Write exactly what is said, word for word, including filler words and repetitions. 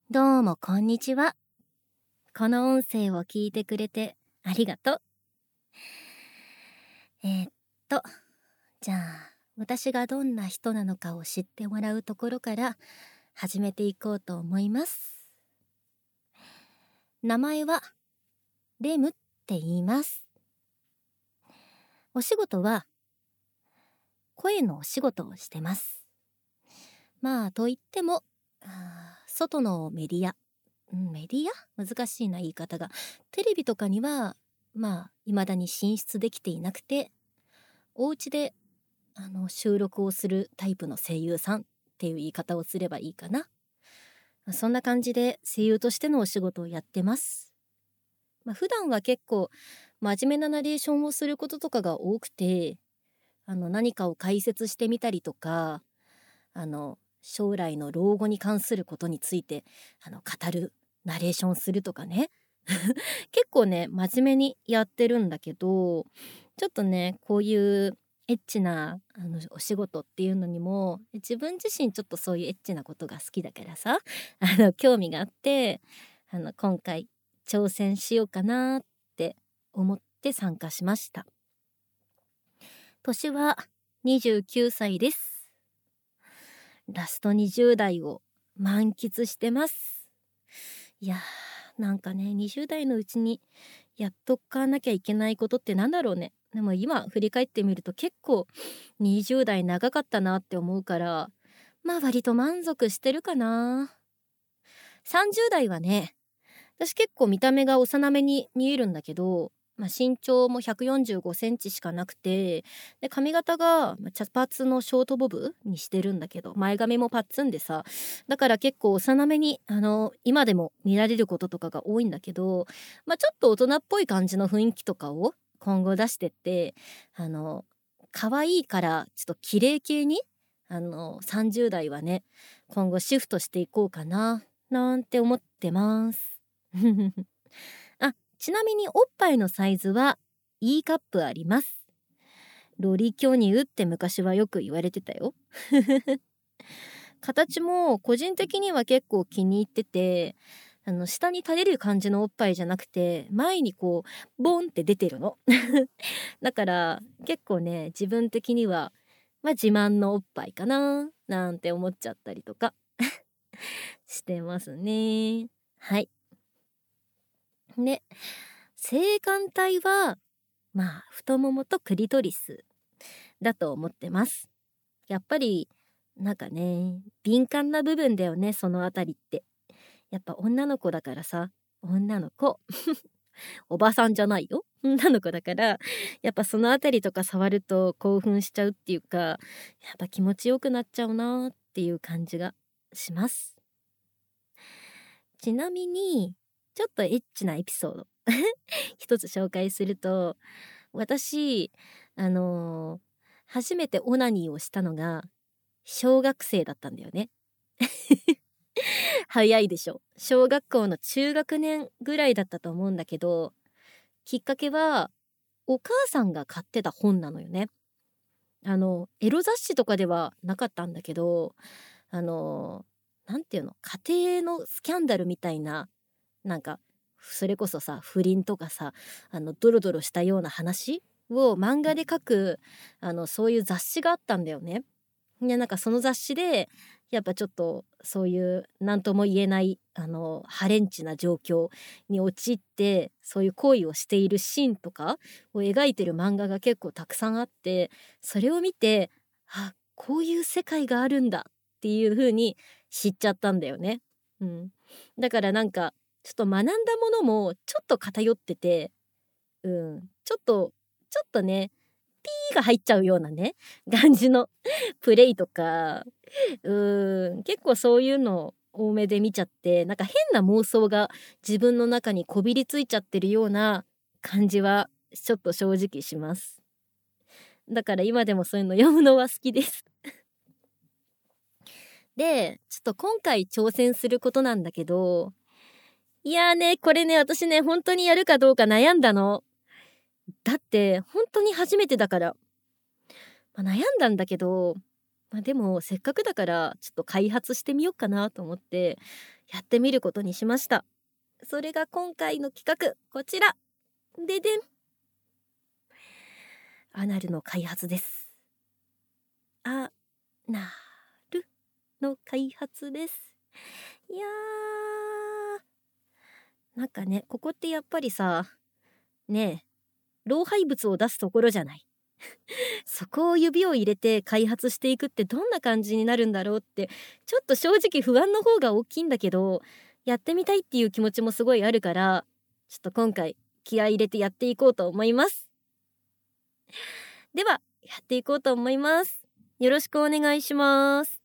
どうもこんにちは。この音声を聞いてくれてありがとう。えーっと、じゃあ私がどんな人なのかを知ってもらうところから始めていこうと思います。名前はレムって言います。お仕事は声のお仕事をしてます。まあといってもあー外のメディアうんメディア難しいな言い方が。テレビとかにはまあ未だに進出できていなくて、お家であの収録をするタイプの声優さんっていう言い方をすればいいかな。そんな感じで声優としてのお仕事をやってます。まあ、普段は結構真面目なナレーションをすることとかが多くて、あの何かを解説してみたりとか、あの将来の老後に関することについてあの語るナレーションするとかね結構ね真面目にやってるんだけど、ちょっとねこういうエッチなあのお仕事っていうのにも自分自身ちょっとそういうエッチなことが好きだからさあの興味があって、あの今回挑戦しようかなって思って参加しました。年はにじゅうきゅうさいです。ラストにじゅう代を満喫してます。いやーなんかねにじゅう代のうちにやっとかなきゃいけないことってなんだろうね。でも今振り返ってみると結構にじゅう代長かったなって思うから、まあ割と満足してるかな。さんじゅう代はね、私結構見た目が幼めに見えるんだけど、まあ、身長もひゃくよんじゅうごセンチしかなくて、で髪型がまあ茶髪のショートボブにしてるんだけど、前髪もパッツンでさ、だから結構幼めにあの今でも見られることとかが多いんだけど、まあ、ちょっと大人っぽい感じの雰囲気とかを今後出してって、あの可愛いからちょっと綺麗系にあのさんじゅう代はね今後シフトしていこうかななんて思ってます。あ、ちなみにおっぱいのサイズは E カップあります。ロリ巨乳って昔はよく言われてたよ。形も個人的には結構気に入ってて、あの下に垂れる感じのおっぱいじゃなくて前にこうボンって出てるの。だから結構ね自分的にはまあ自慢のおっぱいかななんて思っちゃったりとかしてますね。はい。で、性感帯はまあ太ももとクリトリスだと思ってます。やっぱりなんかね敏感な部分だよね、そのあたりって。やっぱ女の子だからさ、女の子おばさんじゃないよ、女の子だから、やっぱそのあたりとか触ると興奮しちゃうっていうか、やっぱ気持ちよくなっちゃうなっていう感じがします。ちなみにちょっとエッチなエピソード一つ紹介すると、私あのー初めてオナニーをしたのが小学生だったんだよね。早いでしょ。小学校の中学年ぐらいだったと思うんだけど、きっかけはお母さんが買ってた本なのよね。あのエロ雑誌とかではなかったんだけど、あのなんていうの、家庭のスキャンダルみたいな、なんかそれこそさ不倫とかさ、あのドロドロしたような話を漫画で書くあのそういう雑誌があったんだよね。でなんかその雑誌でやっぱちょっとそういう何とも言えないあのハレンチな状況に陥ってそういう行為をしているシーンとかを描いてる漫画が結構たくさんあって、それを見て、あ、こういう世界があるんだっていう風に知っちゃったんだよね。うん、だからなんかちょっと学んだものもちょっと偏ってて、うん、ちょっとちょっとねピーが入っちゃうようなね感じのプレイとか、うーん結構そういうの多めで見ちゃって、なんか変な妄想が自分の中にこびりついちゃってるような感じはちょっと正直します。だから今でもそういうの読むのは好きですでちょっと今回挑戦することなんだけど、いやーねこれね私ね本当にやるかどうか悩んだの。だって本当に初めてだから、まあ、悩んだんだけど、まあ、でもせっかくだからちょっと開発してみようかなと思ってやってみることにしました。それが今回の企画、こちらででん、アナルの開発です。アナルの開発です。いやー、なんかね、ここってやっぱりさ、ねえ、老廃物を出すところじゃない。そこを指を入れて開発していくってどんな感じになるんだろうって、ちょっと正直不安の方が大きいんだけど、やってみたいっていう気持ちもすごいあるから、ちょっと今回気合い入れてやっていこうと思います。では、やっていこうと思います。よろしくお願いします。